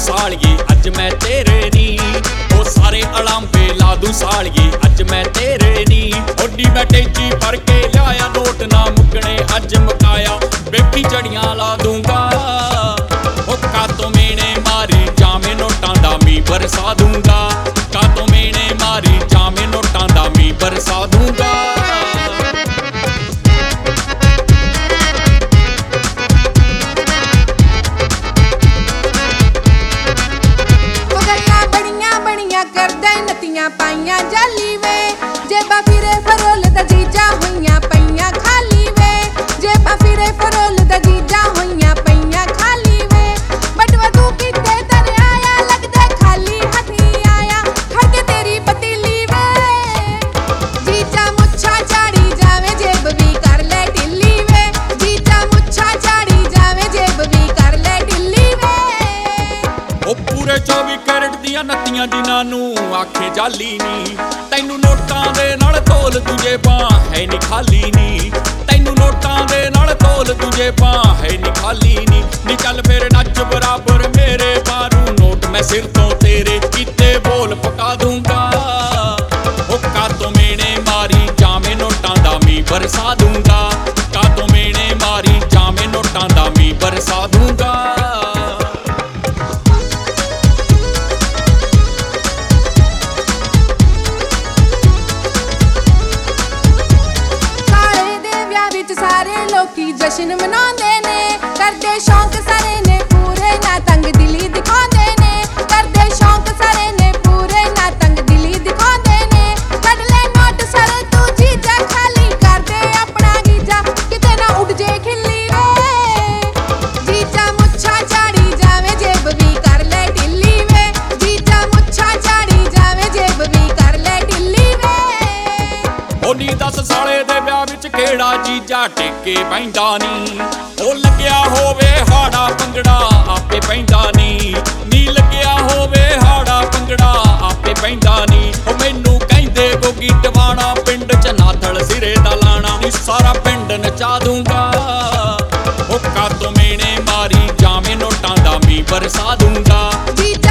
ਸਾਲੀਏ ਅੱਜ ਮੈਂ ਤੇਰੇ ਨੀ। ਉਹ ਸਾਰੇ ਅਲਾਂਬੇ ਲਾ ਦੂੰ ਸਾਲੀਏ ਅੱਜ ਮੈਂ ਤੇਰੇ ਨੀ। ਓਡੀ ਮੈਂ ਟੈਂਚੀ ਭਰ ਕੇ ਲਿਆਇਆ ਨੋਟ ਨਾ ਮੁੱਕਣੇ ਅੱਜ ਮੁਕਾਇਆ ਬੇਬੀ ਝੜੀਆਂ ਲਾ ਦੂੰਗਾ। ਉਹ ਕਾਤੋਂ ਮੇਨੇ ਮਾਰੀ ਜਾਵੇਂ ਨੋਟਾਂ ਦਾ ਮੀਂਹ ਬਰਸਾ ਦੂੰਗਾ। ਕਾਤੋਂ ਮੇਨੇ ਮਾਰੀ ਜਾਵੇਂ ਨੋਟਾਂ ਦਾ ਮੀਂਹ ਬਰਸਾ ਦੂੰਗਾ। ਕਰਦਾ ਨਤੀਆਂ ਪਾਈਆਂ ਜਾਲੀ ਵੇ ਜੇਬਾਂ ਫਿਰੇ ਫਰੋਲ ਦਾ ਜੀਜਾ ਹੋਈਆਂ ਪਈਆਂ ਖਾਲੀ ਵੇ। ਜੇਬਾਂ ਫਿਰੇ ਫਰੋਲ ਦਾ ਜੀਜਾ ਹੋਈਆਂ ਪਈਆਂ ਖਾਲੀ ਵੇ। ਬਟਵਾ ਤੂੰ ਕਿਤੇ ਤਰ ਆਇਆ ਲੱਗਦਾ ਖਾਲੀ ਹੱਥੀ ਆਇਆ ਖੜ ਕੇ ਤੇਰੀ ਪਤੀਲੀ ਵੇ। ਜੀਜਾ ਮੁੱਛਾਂ ਝਾੜੀ ਜਾਵੇ ਜੇਬ ਵੀ ਕਰ ਲੈ ਢਿੱਲੀ ਵੇ। ਜੀਜਾ ਮੁੱਛਾਂ ਝਾੜੀ ਜਾਵੇ ਜੇਬ ਵੀ ਕਰ ਲੈ ਢਿੱਲੀ ਵੇ। ਉਹ ਪੂਰੇ 24 ਕੈਰਟ ਦੀਆਂ ਨੱਤੀਆਂ ਜਿਨ੍ਹਾਂ ਨੂੰ ਆਖੇ ਜਾਲੀ ਨੀ। ਤੈਨੂੰ ਨੋਟਾਂ ਦੇ ਨਾਲ ਤੋਲ ਦੂਜੇ ਬਾਂ ਹੈ ਨੀ ਖਾਲੀ ਨੀ। ਤੈਨੂੰ ਨੋਟਾਂ ਦੇ ਨਾਲ ਤੋਲ ਦੂਜੇ ਬਾਂ ਹੈ ਨੀ ਖਾਲੀ ਨੀ। ਨੀ ਚੱਲ ਫੇਰ ਨੱਚ ਬਰਾਬਰ ਮੇਰੇ ਬਾਰੂ ਨੋਟ ਮੈਂ ਸਿਰ ਤੋਂ ਤੇਰੇ ਕੀਤੇ ਬੋਲ ਪਕਾ ਦੂੰਗਾ। ਉਹ ਕਾਤੋਂ ਮੇਨੇ ਮਾਰੀ ਜਾਵੇਂ ਨੋਟਾਂ ਦਾ ਮੀਂਹ ਬਰਸਾ ਦੂੰਗਾ। ਕਾਤੋਂ ਮੇਨੇ ਮਾਰੀ ਜਾਵੇਂ ਨੋਟਾਂ ਦਾ ਮੀਂਹ ਬਰਸਾ ਦੂੰਗਾ। ਸਾਰੇ ਲੋਕੀ ਜਸ਼ਨ ਮਨਾਉਂਦੇ ਨੇ ਕਰਦੇ ਸ਼ੌਂਕ ਸਾਰੇ ਨੇ ਪੂਰੇ ਨਾ ਤੰਗ ਦਿਲੀ ਦਿਖਾਉਂਦੇ ਨੇ। ਕਰਦੇ ਸ਼ੌਂਕ ਸਾਰੇ ਨੇ ਪੂਰੇ ਨਾ ਤੰਗ ਦਿਲੀ ਦਿਖਾਉਂਦੇ ਨੇ। ਕੱਢ ਲੈ ਨੋਟ ਸਾਰੇ ਤੂੰ ਜੀਜਾ ਖਾਲੀ ਕਰਦੇ ਆਪਣਾ ਗੀਜਾ ਕਿਤੇ ਨਾ ਉੱਡ ਜੇ ਖਿੱਲੀ ਵੇ। ਜੀਜਾ ਮੁੱਛਾਂ ਝਾੜੀ ਜਾਵੇ ਜੇਬ ਵੀ ਕਰ ਲੈ ਢਿੱਲੀ ਵੇ। ਜੀਜਾ ਮੁੱਛਾਂ ਝਾੜੀ ਜਾਵੇ ਜੇਬ ਵੀ ਕਰ ਲੈ ਢਿੱਲੀ ਵੇ। ਉਹ ਨੀ 10 ਸਾਲੇ ਦੇ ਵਿਆਹ ਵਿੱਚ ਕਿਹੜਾ ਜੀਜਾ ਟੇਕੇ ਪੈਂਦਾ ਨੀ। ਉਹ ਲੱਗਿਆ ਹੋਵੇ ਹਾੜਾ ਭੰਗੜਾ ਆਪੇ ਪੈਂਦਾ ਨੀ। ਨੀ ਲੱਗਿਆ ਹੋਵੇ ਹਾੜਾ ਭੰਗੜਾ ਆਪੇ ਪੈਂਦਾ ਨੀ। ਉਹ ਮੈਨੂੰ ਕਹਿੰਦੇ ਗੋਗੀ ਟਵਾਣਾ ਪਿੰਡ ਚ ਨਾਥਲ ਸਿਰੇ ਦਾ ਲਾਣਾ ਨੀ ਸਾਰਾ ਪਿੰਡ ਨਚਾ ਦੂੰਗਾ। ਉਹ ਕਾਤੋਂ ਮੇਨੇ ਮਾਰੀ ਜਾਵੇਂ ਨੋਟਾਂ ਦਾ ਮੀਂਹ ਬਰਸਾ ਦੂੰਗਾ।